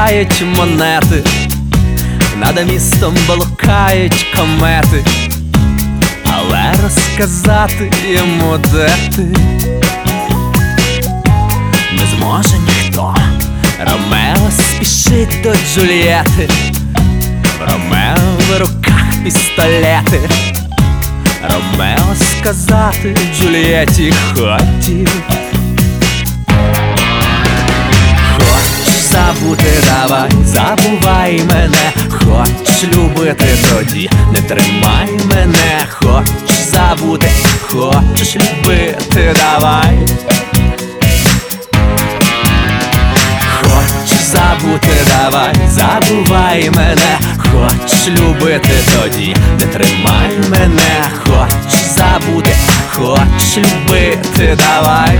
сяють монети, над містом блукають комети, але розказати йому, де ти, не зможе ніхто. Ромео спішить до Джульєти, в Ромео в руках пістолети. Ромео сказати Джульєті хотів: хочеш забути, давай, забувай мене. Хочеш любити, тоді не тримай мене. Хочеш забути, хочеш любити, давай. Хочеш забути, давай, забувай мене. Хочеш любити, тоді не тримай мене. Хочеш забути, хочеш любити, давай.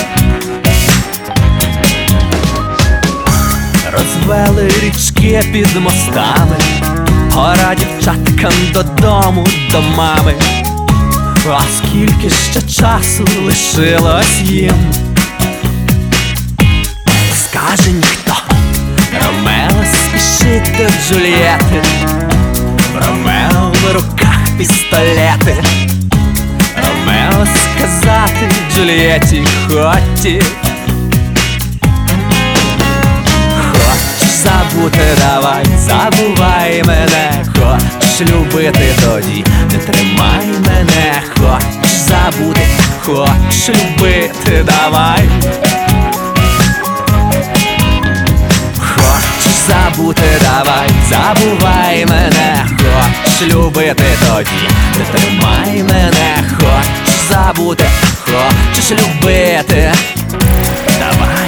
Розвели річки під мостами, гора дівчаткам додому, до мами. А скільки ще часу лишилось їм, скаже ніхто. Ромео спішить до Джульєти, в Ромео в руках пістолети. Ромео сказати Джульєті хотів: хочеш забути, давай, забувай мене. Хочеш любити, тоді не тримай мене. Хочеш забути, хочеш любити, давай. Хочеш забути, давай, забувай мене. Хочеш любити, тоді не тримай мене. Хочеш забути, хочеш любити, давай.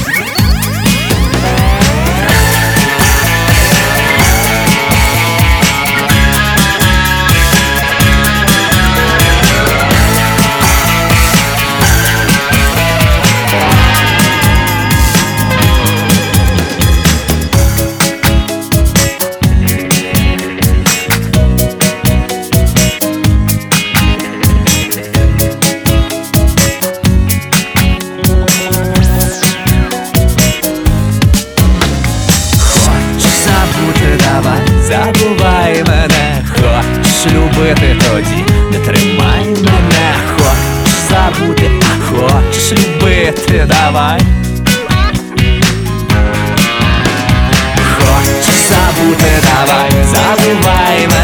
Забувай мене, хочеш любити, тоді не тримай мене. Хочеш забути, хочеш любити, давай. Хочеш забути, давай, забувай мене.